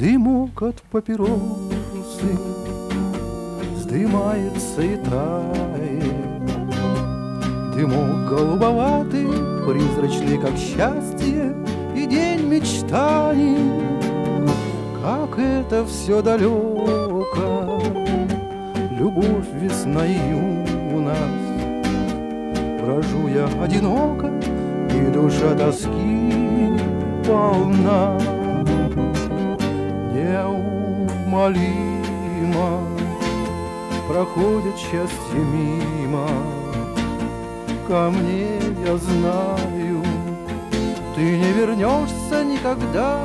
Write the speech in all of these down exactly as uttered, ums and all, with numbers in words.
Дымок от папиросы вздымается и тает. Дымок голубоватый, призрачный, как счастье и день мечтаний. Как это все далеко, любовь, весна и юность. Брожу я одиноко, и душа тоски полна. Неумолимо проходит счастье мимо. Ко мне, я знаю, ты не вернешься никогда.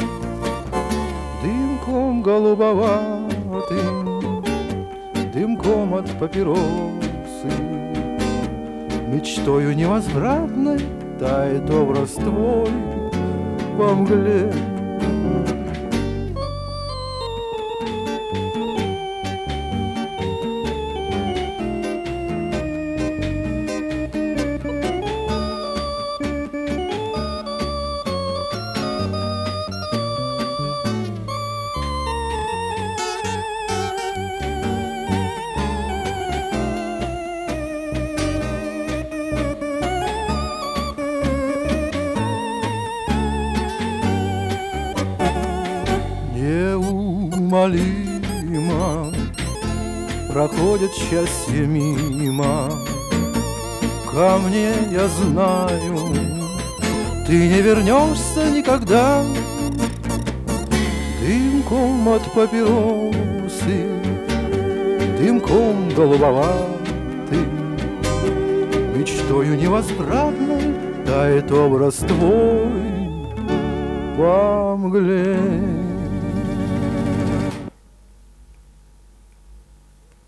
Дымком голубоватым, дымком от папиросы, мечтою невозвратной тает образ твой во мгле. Неумолимо проходит счастье мимо. Ко мне, я знаю, ты не вернешься никогда. Дымком от папиросы, дымком голубоватым, мечтою невозвратной тает образ твой во мгле.